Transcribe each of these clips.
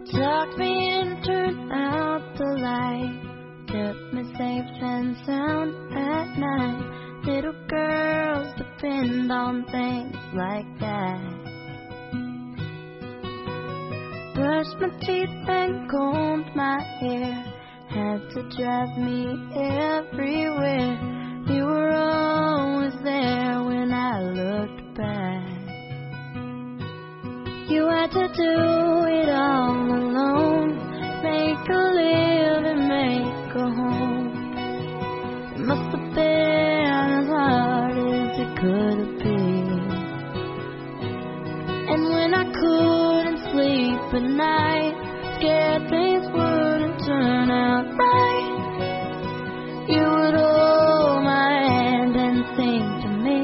Tucked me in, turned out the light, kept me safe and sound at night. Little girls depend on things like that. Brushed my teeth and combed my hair, had to drive me everywhere. You were always there when I looked back. You had to do it all alone, make a living, make a home. It must have been as hard as it could have been. And when I couldn't sleep at night, scared things wouldn't turn out right, you would hold my hand and sing to me.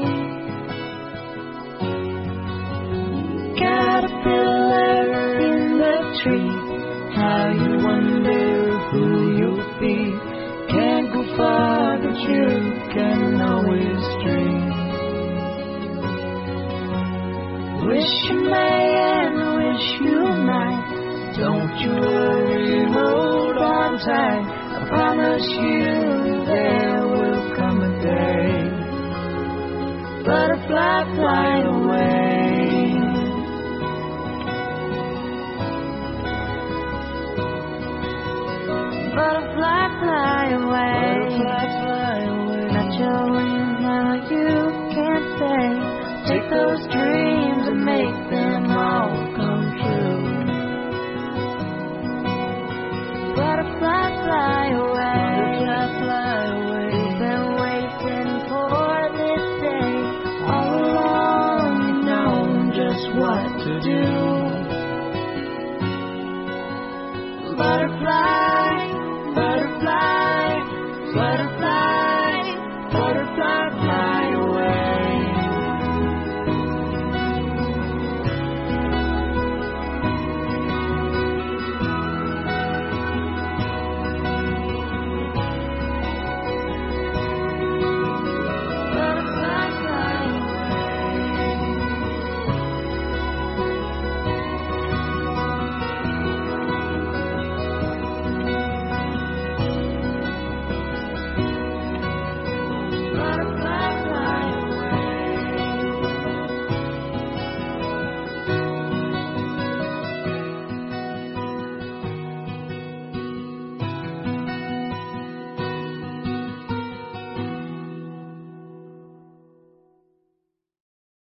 Caterpillar in the tree, how you wonder who you'll be. Can't go far, but you can always dream. Wish you may and wish you might. Don't you worry, hold on tight. I promise you there will come a day. Butterfly, fly away. Butterfly, fly away. Butterfly, fly away. Not your wings, now you can't say. Take those dreams and make them all come true. Butterfly, fly away. Butterfly, fly away. You've been waiting for this day all along. You've known just what to do. Butterfly.